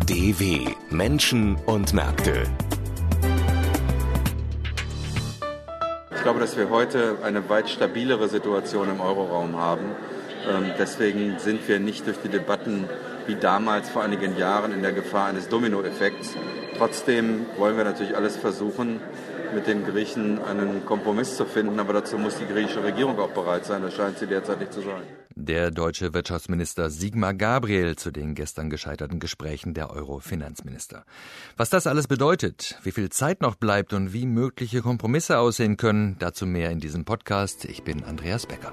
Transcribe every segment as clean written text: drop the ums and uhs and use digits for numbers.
DW Menschen und Märkte. Ich glaube, dass wir heute eine weit stabilere Situation im Euroraum haben. Deswegen sind wir nicht durch die Debatten wie damals vor einigen Jahren in der Gefahr eines Dominoeffekts. Trotzdem wollen wir natürlich alles versuchen, mit den Griechen einen Kompromiss zu finden. Aber dazu muss die griechische Regierung auch bereit sein. Das scheint sie derzeit nicht zu sein. Der deutsche Wirtschaftsminister Sigmar Gabriel zu den gestern gescheiterten Gesprächen der Euro-Finanzminister. Was das alles bedeutet, wie viel Zeit noch bleibt und wie mögliche Kompromisse aussehen können, dazu mehr in diesem Podcast. Ich bin Andreas Becker.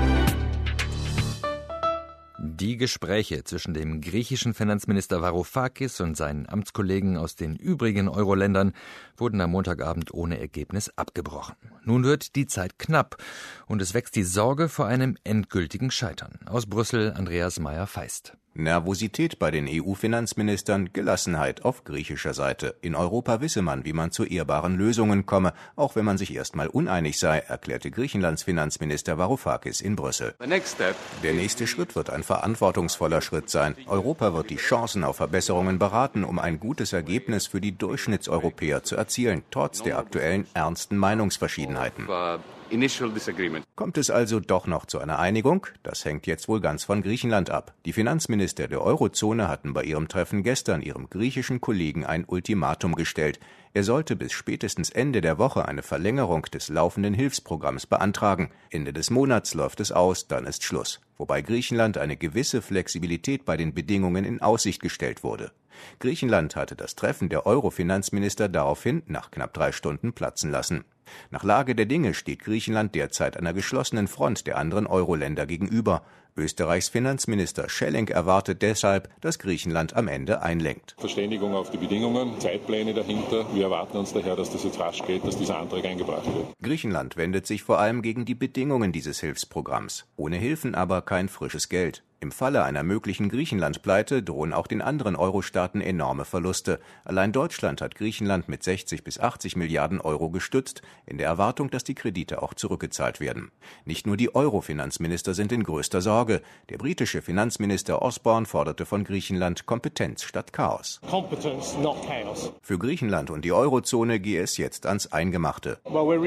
Die Gespräche zwischen dem griechischen Finanzminister Varoufakis und seinen Amtskollegen aus den übrigen Euro-Ländern wurden am Montagabend ohne Ergebnis abgebrochen. Nun wird die Zeit knapp und es wächst die Sorge vor einem endgültigen Scheitern. Aus Brüssel Andreas Meyer-Feist. Nervosität bei den EU-Finanzministern, Gelassenheit auf griechischer Seite. In Europa wisse man, wie man zu ehrbaren Lösungen komme, auch wenn man sich erstmal uneinig sei, erklärte Griechenlands Finanzminister Varoufakis in Brüssel. Der nächste Schritt wird ein verantwortungsvoller Schritt sein. Europa wird die Chancen auf Verbesserungen beraten, um ein gutes Ergebnis für die Durchschnittseuropäer zu erzielen, trotz der aktuellen ernsten Meinungsverschiedenheiten. Kommt es also doch noch zu einer Einigung? Das hängt jetzt wohl ganz von Griechenland ab. Die Finanzminister der Eurozone hatten bei ihrem Treffen gestern ihrem griechischen Kollegen ein Ultimatum gestellt. Er sollte bis spätestens Ende der Woche eine Verlängerung des laufenden Hilfsprogramms beantragen. Ende des Monats läuft es aus, dann ist Schluss. Wobei Griechenland eine gewisse Flexibilität bei den Bedingungen in Aussicht gestellt wurde. Griechenland hatte das Treffen der Euro-Finanzminister daraufhin nach knapp 3 Stunden platzen lassen. Nach Lage der Dinge steht Griechenland derzeit einer geschlossenen Front der anderen Euro-Länder gegenüber. Österreichs Finanzminister Schellenk erwartet deshalb, dass Griechenland am Ende einlenkt. Verständigung auf die Bedingungen, Zeitpläne dahinter. Wir erwarten uns daher, dass das jetzt rasch geht, dass dieser Antrag eingebracht wird. Griechenland wendet sich vor allem gegen die Bedingungen dieses Hilfsprogramms. Ohne Hilfen aber kein frisches Geld. Im Falle einer möglichen Griechenland-Pleite drohen auch den anderen Euro-Staaten enorme Verluste. Allein Deutschland hat Griechenland mit 60 bis 80 Milliarden Euro gestützt, in der Erwartung, dass die Kredite auch zurückgezahlt werden. Nicht nur die Euro-Finanzminister sind in größter Sorge. Der britische Finanzminister Osborne forderte von Griechenland Kompetenz statt Chaos. Competence, not chaos. Für Griechenland und die Eurozone gehe es jetzt ans Eingemachte.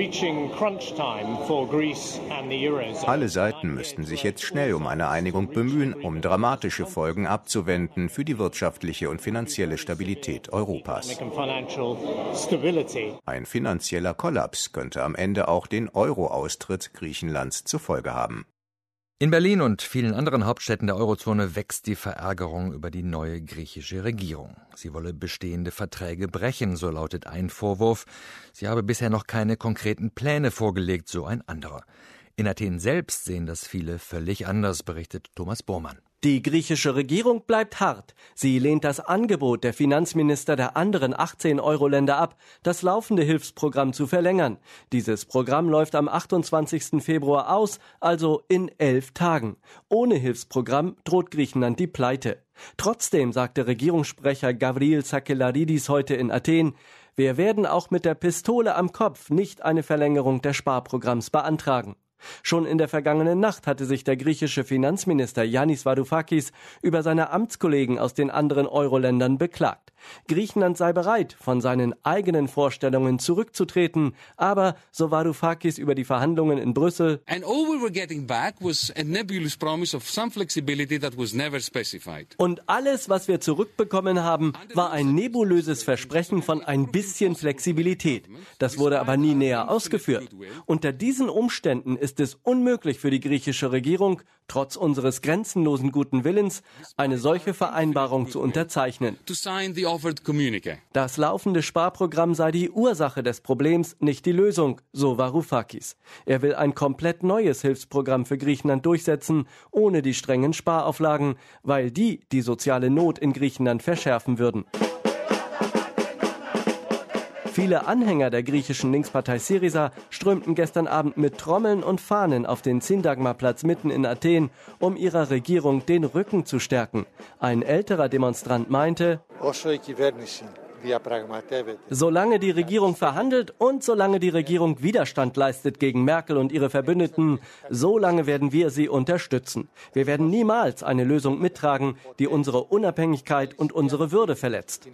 Alle Seiten müssten sich jetzt schnell um eine Einigung bemühen, um dramatische Folgen abzuwenden für die wirtschaftliche und finanzielle Stabilität Europas. Ein finanzieller Kollaps könnte am Ende auch den Euro-Austritt Griechenlands zur Folge haben. In Berlin und vielen anderen Hauptstädten der Eurozone wächst die Verärgerung über die neue griechische Regierung. Sie wolle bestehende Verträge brechen, so lautet ein Vorwurf. Sie habe bisher noch keine konkreten Pläne vorgelegt, so ein anderer. In Athen selbst sehen das viele völlig anders, berichtet Thomas Bormann. Die griechische Regierung bleibt hart. Sie lehnt das Angebot der Finanzminister der anderen 18 Euro-Länder ab, das laufende Hilfsprogramm zu verlängern. Dieses Programm läuft am 28. Februar aus, also in 11 Tagen. Ohne Hilfsprogramm droht Griechenland die Pleite. Trotzdem sagte Regierungssprecher Gavriil Sakellarides heute in Athen, wir werden auch mit der Pistole am Kopf nicht eine Verlängerung des Sparprogramms beantragen. Schon in der vergangenen Nacht hatte sich der griechische Finanzminister Yannis Varoufakis über seine Amtskollegen aus den anderen Euro-Ländern beklagt. Griechenland sei bereit, von seinen eigenen Vorstellungen zurückzutreten, aber, so Varoufakis über die Verhandlungen in Brüssel, und alles, was wir zurückbekommen haben, war ein nebulöses Versprechen von ein bisschen Flexibilität. Das wurde aber nie näher ausgeführt. Unter diesen Umständen ist es unmöglich für die griechische Regierung, trotz unseres grenzenlosen guten Willens, eine solche Vereinbarung zu unterzeichnen. Das laufende Sparprogramm sei die Ursache des Problems, nicht die Lösung, so Varoufakis. Er will ein komplett neues Hilfsprogramm für Griechenland durchsetzen, ohne die strengen Sparauflagen, weil die soziale Not in Griechenland verschärfen würden. Viele Anhänger der griechischen Linkspartei Syriza strömten gestern Abend mit Trommeln und Fahnen auf den Syntagma-Platz mitten in Athen, um ihrer Regierung den Rücken zu stärken. Ein älterer Demonstrant meinte, Solange die Regierung verhandelt und solange die Regierung Widerstand leistet gegen Merkel und ihre Verbündeten, solange werden wir sie unterstützen. Wir werden niemals eine Lösung mittragen, die unsere Unabhängigkeit und unsere Würde verletzt.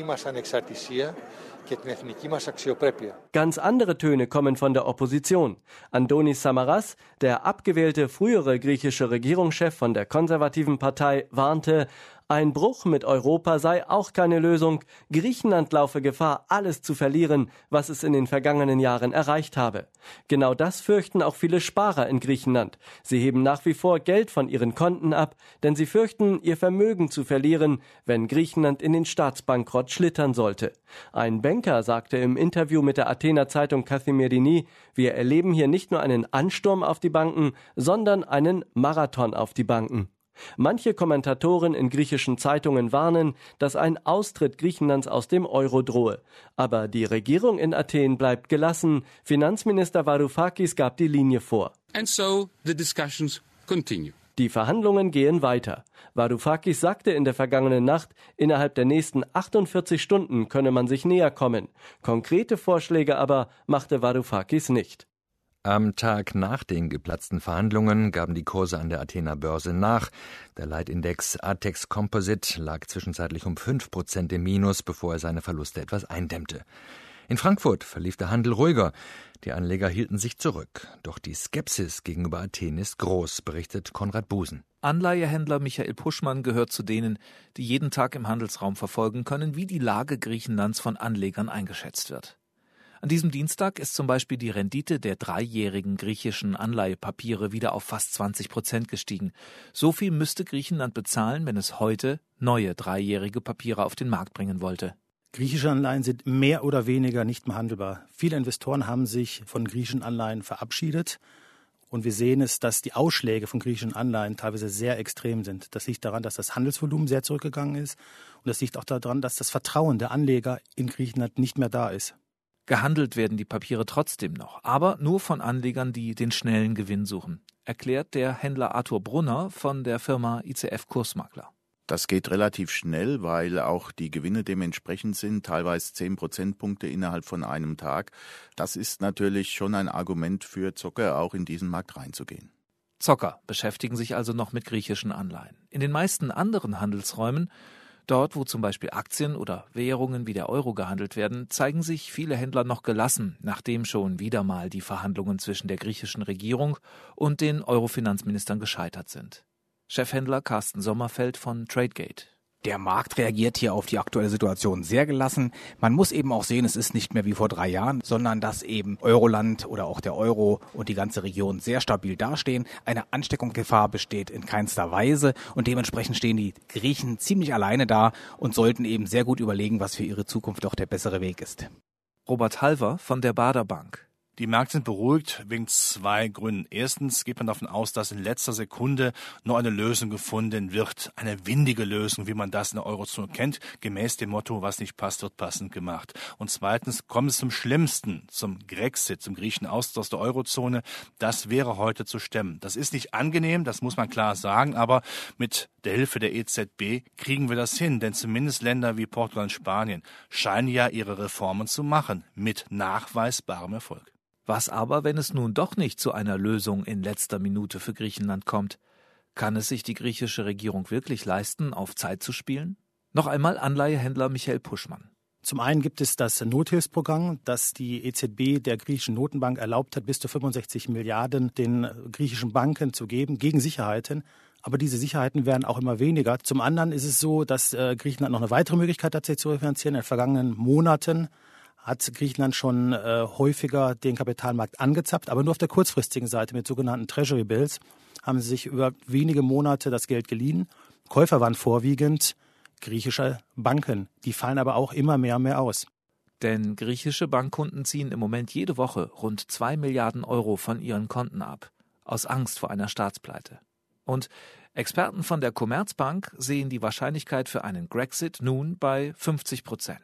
Ganz andere Töne kommen von der Opposition. Antonis Samaras, der abgewählte frühere griechische Regierungschef von der konservativen Partei, warnte, ein Bruch mit Europa sei auch keine Lösung. Griechenland laufe Gefahr, alles zu verlieren, was es in den vergangenen Jahren erreicht habe. Genau das fürchten auch viele Sparer in Griechenland. Sie heben nach wie vor Geld von ihren Konten ab, denn sie fürchten, ihr Vermögen zu verlieren, wenn Griechenland in den Staatsbankrott schlittern sollte. Ein Banker sagte im Interview mit der Athener Zeitung Kathimerini, wir erleben hier nicht nur einen Ansturm auf die Banken, sondern einen Marathon auf die Banken. Manche Kommentatoren in griechischen Zeitungen warnen, dass ein Austritt Griechenlands aus dem Euro drohe. Aber die Regierung in Athen bleibt gelassen. Finanzminister Varoufakis gab die Linie vor. And so the discussions continue. Die Verhandlungen gehen weiter. Varoufakis sagte in der vergangenen Nacht, innerhalb der nächsten 48 Stunden könne man sich näher kommen. Konkrete Vorschläge aber machte Varoufakis nicht. Am Tag nach den geplatzten Verhandlungen gaben die Kurse an der Athener Börse nach. Der Leitindex ATEX Composite lag zwischenzeitlich um 5% im Minus, bevor er seine Verluste etwas eindämmte. In Frankfurt verlief der Handel ruhiger. Die Anleger hielten sich zurück. Doch die Skepsis gegenüber Athen ist groß, berichtet Konrad Busen. Anleihehändler Michael Puschmann gehört zu denen, die jeden Tag im Handelsraum verfolgen können, wie die Lage Griechenlands von Anlegern eingeschätzt wird. An diesem Dienstag ist zum Beispiel die Rendite der 3-jährigen griechischen Anleihepapiere wieder auf fast 20% gestiegen. So viel müsste Griechenland bezahlen, wenn es heute neue 3-jährige Papiere auf den Markt bringen wollte. Griechische Anleihen sind mehr oder weniger nicht mehr handelbar. Viele Investoren haben sich von griechischen Anleihen verabschiedet. Und wir sehen es, dass die Ausschläge von griechischen Anleihen teilweise sehr extrem sind. Das liegt daran, dass das Handelsvolumen sehr zurückgegangen ist. Und das liegt auch daran, dass das Vertrauen der Anleger in Griechenland nicht mehr da ist. Gehandelt werden die Papiere trotzdem noch, aber nur von Anlegern, die den schnellen Gewinn suchen, erklärt der Händler Arthur Brunner von der Firma ICF Kursmakler. Das geht relativ schnell, weil auch die Gewinne dementsprechend sind, teilweise 10 Prozentpunkte innerhalb von einem Tag. Das ist natürlich schon ein Argument für Zocker, auch in diesen Markt reinzugehen. Zocker beschäftigen sich also noch mit griechischen Anleihen. In den meisten anderen Handelsräumen, dort, wo zum Beispiel Aktien oder Währungen wie der Euro gehandelt werden, zeigen sich viele Händler noch gelassen, nachdem schon wieder mal die Verhandlungen zwischen der griechischen Regierung und den Euro-Finanzministern gescheitert sind. Chefhändler Carsten Sommerfeld von Tradegate. Der Markt reagiert hier auf die aktuelle Situation sehr gelassen. Man muss eben auch sehen, es ist nicht mehr wie vor 3 Jahren, sondern dass eben Euroland oder auch der Euro und die ganze Region sehr stabil dastehen. Eine Ansteckungsgefahr besteht in keinster Weise und dementsprechend stehen die Griechen ziemlich alleine da und sollten eben sehr gut überlegen, was für ihre Zukunft doch der bessere Weg ist. Robert Halver von der Baader Bank. Die Märkte sind beruhigt wegen 2 Gründen. Erstens geht man davon aus, dass in letzter Sekunde noch eine Lösung gefunden wird. Eine windige Lösung, wie man das in der Eurozone kennt, gemäß dem Motto, was nicht passt, wird passend gemacht. Und zweitens kommt es zum Schlimmsten, zum Grexit, zum griechischen Austritt aus der Eurozone. Das wäre heute zu stemmen. Das ist nicht angenehm, das muss man klar sagen, aber mit der Hilfe der EZB kriegen wir das hin. Denn zumindest Länder wie Portugal und Spanien scheinen ja ihre Reformen zu machen, mit nachweisbarem Erfolg. Was aber, wenn es nun doch nicht zu einer Lösung in letzter Minute für Griechenland kommt? Kann es sich die griechische Regierung wirklich leisten, auf Zeit zu spielen? Noch einmal Anleihehändler Michael Puschmann. Zum einen gibt es das Nothilfsprogramm, das die EZB der griechischen Notenbank erlaubt hat, bis zu 65 Milliarden den griechischen Banken zu geben, gegen Sicherheiten. Aber diese Sicherheiten werden auch immer weniger. Zum anderen ist es so, dass Griechenland noch eine weitere Möglichkeit hat, sich zu refinanzieren. In den vergangenen Monaten hat Griechenland schon häufiger den Kapitalmarkt angezapft, aber nur auf der kurzfristigen Seite mit sogenannten Treasury Bills haben sie sich über wenige Monate das Geld geliehen. Käufer waren vorwiegend griechische Banken. Die fallen aber auch immer mehr und mehr aus. Denn griechische Bankkunden ziehen im Moment jede Woche rund 2 Milliarden Euro von ihren Konten ab, aus Angst vor einer Staatspleite. Und Experten von der Commerzbank sehen die Wahrscheinlichkeit für einen Grexit nun bei 50%.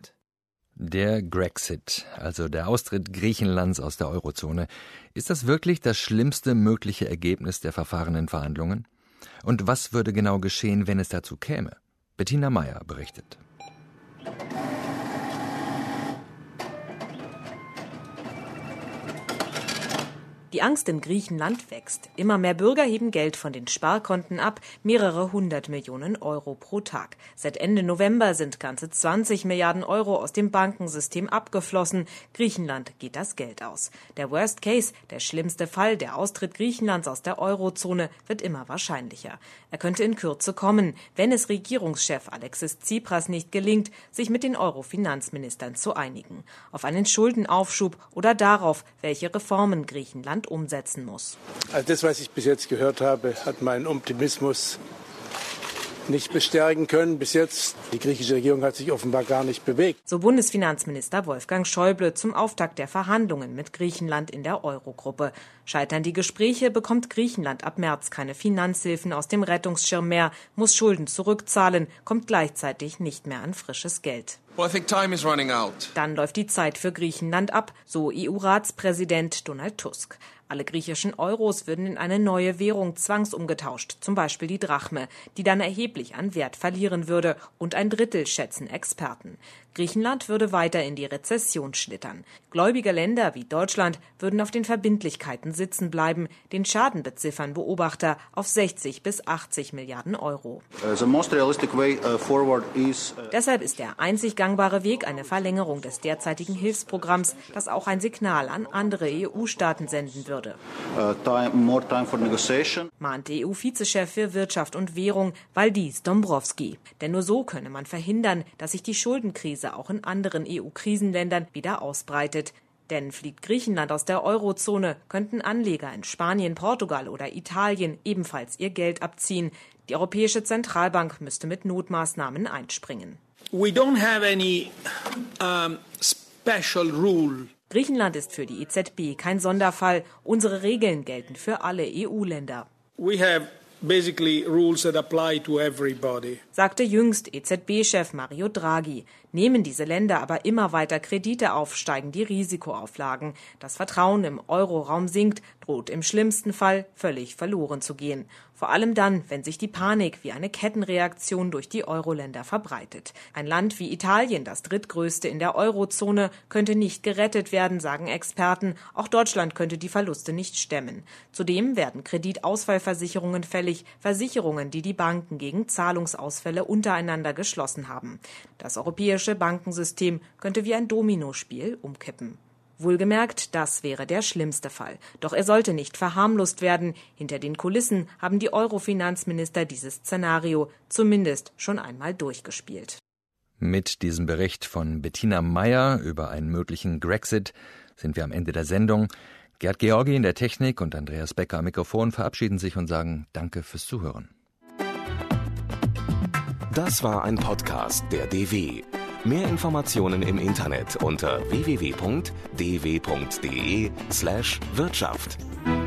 Der Grexit, also der Austritt Griechenlands aus der Eurozone, ist das wirklich das schlimmste mögliche Ergebnis der verfahrenen Verhandlungen? Und was würde genau geschehen, wenn es dazu käme? Bettina Meyer berichtet. Die Angst in Griechenland wächst. Immer mehr Bürger heben Geld von den Sparkonten ab, mehrere 100 Millionen Euro pro Tag. Seit Ende November sind ganze 20 Milliarden Euro aus dem Bankensystem abgeflossen. Griechenland geht das Geld aus. Der Worst Case, der schlimmste Fall, der Austritt Griechenlands aus der Eurozone, wird immer wahrscheinlicher. Er könnte in Kürze kommen, wenn es Regierungschef Alexis Tsipras nicht gelingt, sich mit den Euro-Finanzministern zu einigen. Auf einen Schuldenaufschub oder darauf, welche Reformen Griechenland umsetzen muss. Also das, was ich bis jetzt gehört habe, hat meinen Optimismus nicht bestärken können. Bis jetzt, die griechische Regierung hat sich offenbar gar nicht bewegt. So Bundesfinanzminister Wolfgang Schäuble zum Auftakt der Verhandlungen mit Griechenland in der Eurogruppe. Scheitern die Gespräche, bekommt Griechenland ab März keine Finanzhilfen aus dem Rettungsschirm mehr, muss Schulden zurückzahlen, kommt gleichzeitig nicht mehr an frisches Geld. Dann läuft die Zeit für Griechenland ab, so EU-Ratspräsident Donald Tusk. Alle griechischen Euros würden in eine neue Währung zwangsumgetauscht, zum Beispiel die Drachme, die dann erheblich an Wert verlieren würde, und 1/3 schätzen Experten. Griechenland würde weiter in die Rezession schlittern. Gläubige Länder wie Deutschland würden auf den Verbindlichkeiten sitzen bleiben. Den Schaden beziffern Beobachter auf 60 bis 80 Milliarden Euro. Deshalb ist der einzig gangbare Weg eine Verlängerung des derzeitigen Hilfsprogramms, das auch ein Signal an andere EU-Staaten senden würde. Mahnt EU-Vizechef für Wirtschaft und Währung Valdis Dombrovskis. Denn nur so könne man verhindern, dass sich die Schuldenkrise auch in anderen EU-Krisenländern wieder ausbreitet. Denn fliegt Griechenland aus der Eurozone, könnten Anleger in Spanien, Portugal oder Italien ebenfalls ihr Geld abziehen. Die Europäische Zentralbank müsste mit Notmaßnahmen einspringen. We don't have any special rule. Griechenland ist für die EZB kein Sonderfall. Unsere Regeln gelten für alle EU-Länder. We have basically rules that apply to everybody, sagte jüngst EZB-Chef Mario Draghi. Nehmen diese Länder aber immer weiter Kredite auf, steigen die Risikoauflagen. Das Vertrauen im Euroraum sinkt, droht im schlimmsten Fall völlig verloren zu gehen. Vor allem dann, wenn sich die Panik wie eine Kettenreaktion durch die Euro-Länder verbreitet. Ein Land wie Italien, das drittgrößte in der Eurozone, könnte nicht gerettet werden, sagen Experten. Auch Deutschland könnte die Verluste nicht stemmen. Zudem werden Kreditausfallversicherungen fällig, Versicherungen, die die Banken gegen Zahlungsausfälle untereinander geschlossen haben. Das europäische Bankensystem könnte wie ein Dominospiel umkippen. Wohlgemerkt, das wäre der schlimmste Fall. Doch er sollte nicht verharmlost werden. Hinter den Kulissen haben die Euro-Finanzminister dieses Szenario zumindest schon einmal durchgespielt. Mit diesem Bericht von Bettina Meyer über einen möglichen Grexit sind wir am Ende der Sendung. Gerd Georgi in der Technik und Andreas Becker am Mikrofon verabschieden sich und sagen Danke fürs Zuhören. Das war ein Podcast der DW. Mehr Informationen im Internet unter www.dw.de/Wirtschaft.